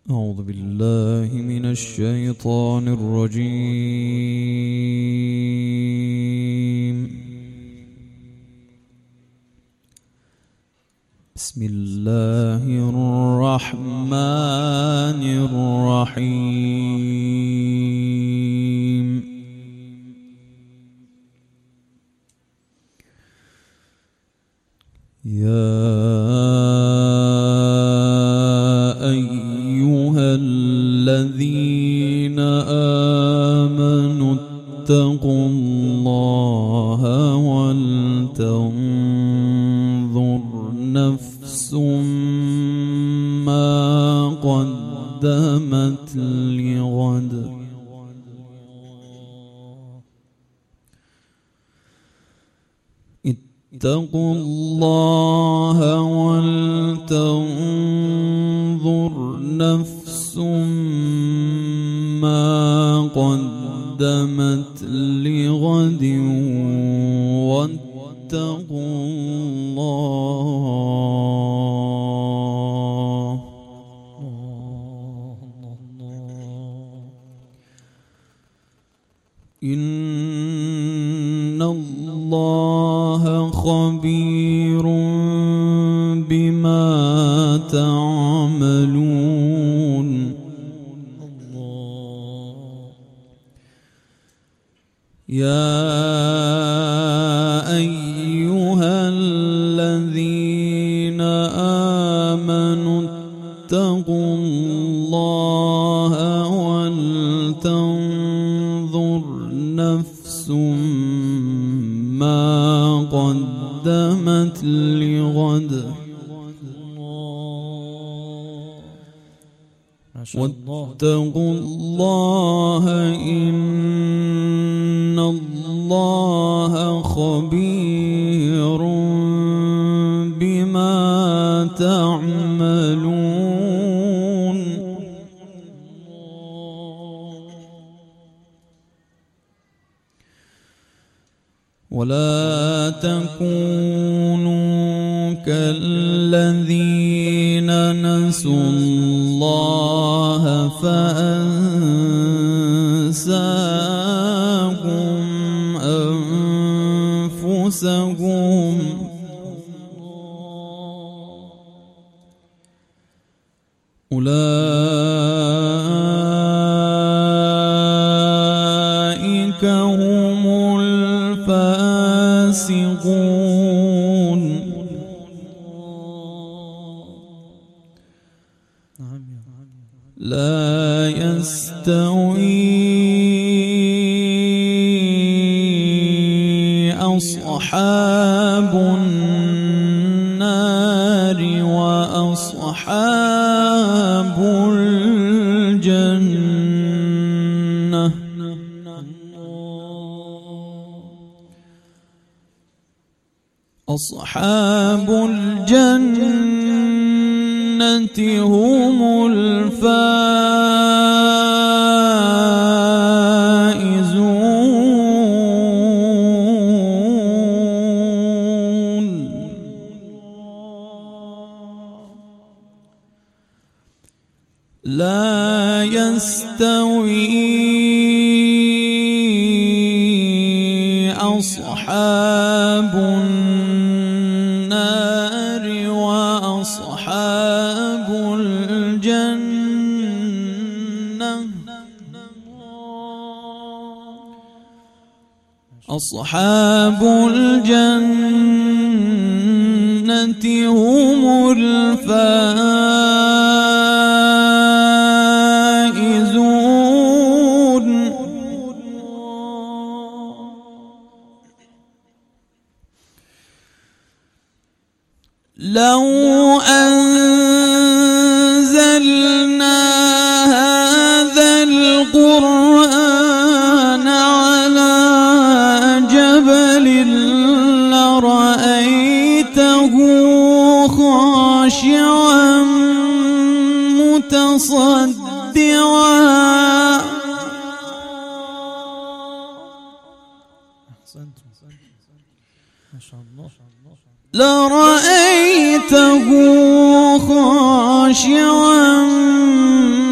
أعوذ بالله من الشيطان الرجيم. بسم الله الرحمن الرحيم. يا أيها الذين آمنوا اتقوا الله ولتنظر نفس ما قدمت لغد اتقوا الله ولتنظر نفس ما قدمت لغد واتقوا الله إن الله خبير بما تعملون. يا أيها الذين آمنوا اتقوا الله ولتنظر نفس ما قدمت لغد واتقوا الله إن الله خبير بما تعملون. ولا تكونوا كالذين نسوا الله فأنساهم أنفسهم أولئك هم الفاسقون. لا يستوي أصحاب النار وأصحاب الجنة أصحاب الجنة هم الفائزون. لا يستوي أصحاب النار وأصحاب الجنة أصحاب الجنة هم الفائزون. لو أنزلنا هذا القرآن على جبل لرأيته خاشعا متصدعا لرأيته خاشعا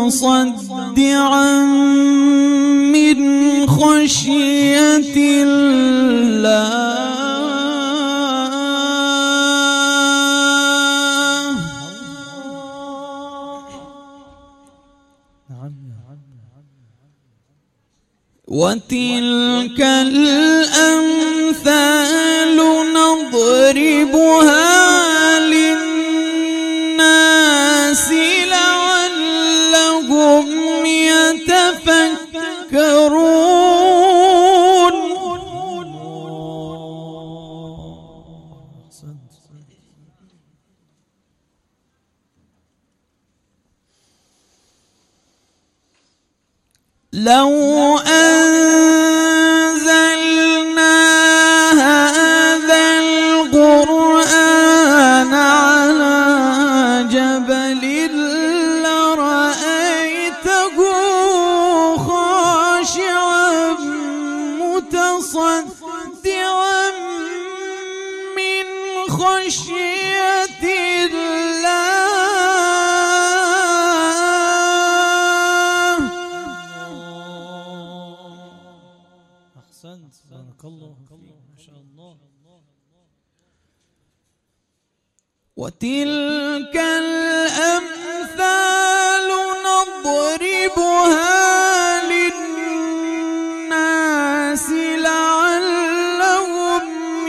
متصدعا من خشية الله. وتلك الأمثال نضربها للناس لعلهم يتفكرون. لو أنزلنا هذا القرآن على جبل لرأيته خاشعا متصدعا من خشية الله. بارك الله فيك ما شاء الله. وتلك الأمثال نضربها للناس لعلهم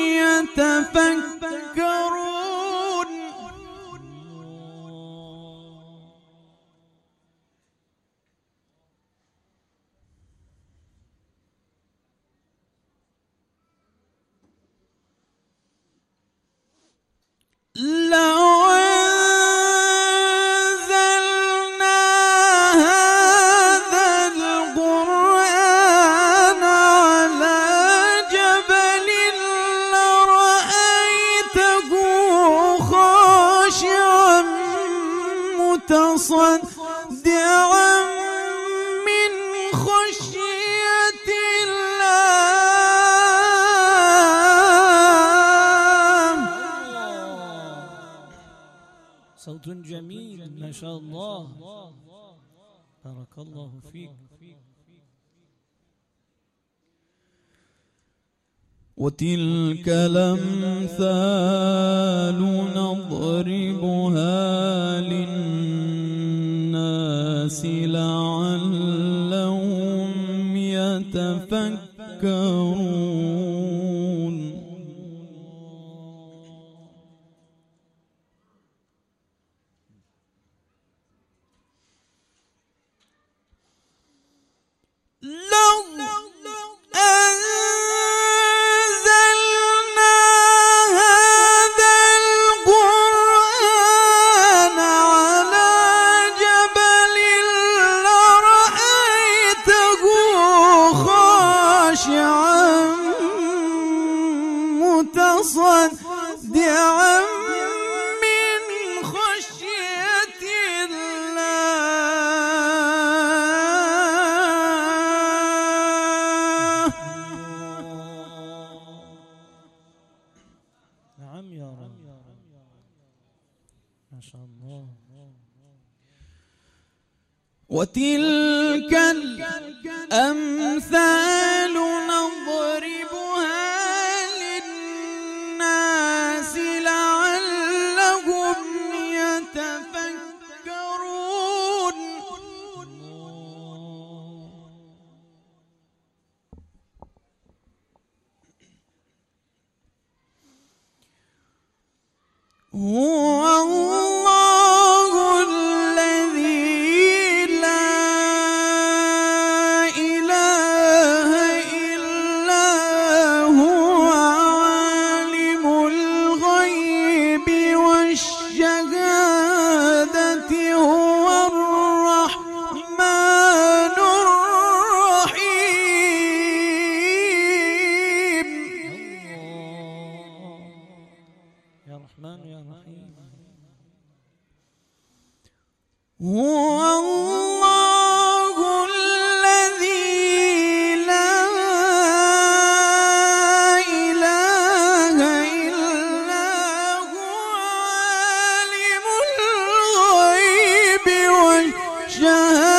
يتفكرون. لو أنزلنا هذا القرآن على جبل لرأيته خاشعا متصدعا من خشية الله. صوت جميل ما شاء الله. بارك الله فيك. وتلك الأمثال نضربها للناس لعلهم يتفكرون. لو أنزلنا هذا القرآن على جبل لرأيته خاشعا متصدعا من خشية الله. نعم يا رب ما شاء الله. وتلك الأمثال نضربها للناس لعلهم يتفكرون. هو الله الذي لا إله إلا هو عالم الغيب والشهادة هو الرحمن الرحيم. يا رحمن يا رحيم. هو الله الذي لا إله إلا هو عالم الغيب والشهادة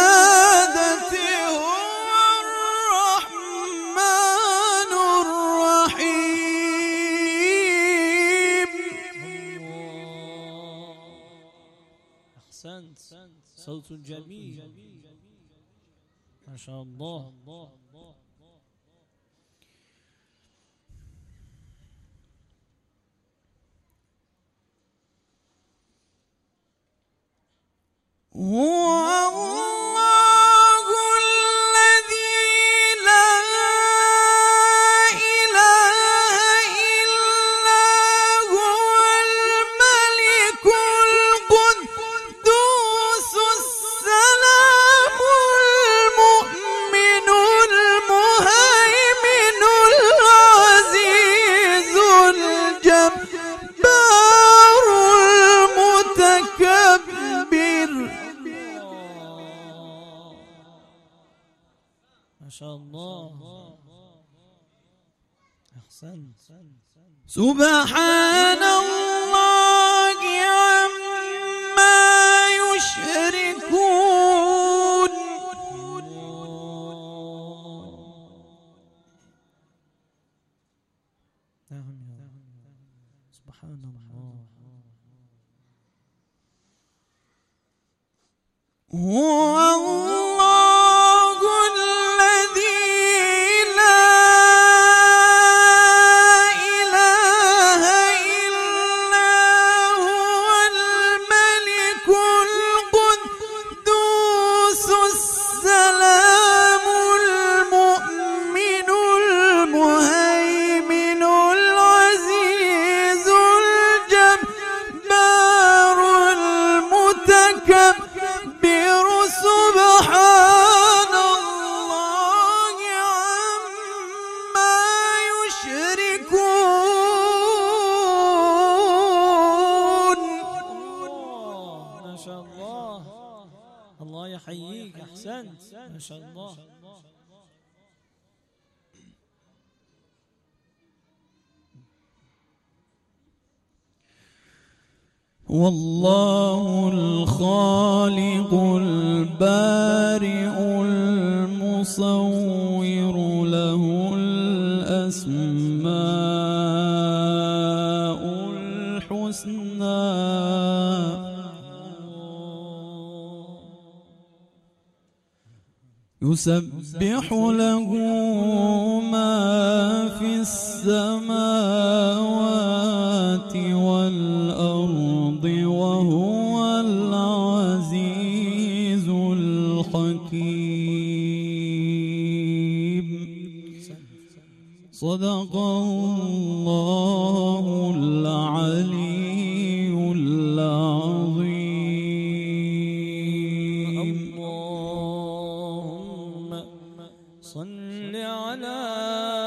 أحسنت. صوت جميل ما شاء الله. هو الله الذي لا إله إلا هو الملك القدوس السلام المؤمن المهيمن العزيز الجبار المتكبر. ما شاء الله أحسنت. سبحان الله عما يشركون. نعم يا رب. سبحان الله. هو الله الذي لا إله إلا هو الملك القدوس السلام المؤمن المهيمن العزيز الجبار المتكبر. سبحان الله عما يشركون. ما شاء الله. الله يحييك. أحسنت ما شاء الله. والله الخالق البارئ المصور له الأسماء الحسنى. يسبح له ما في السماوات والأرض وهو العزيز الحكيم. صدق الله العلي العظيم. اللهم صل على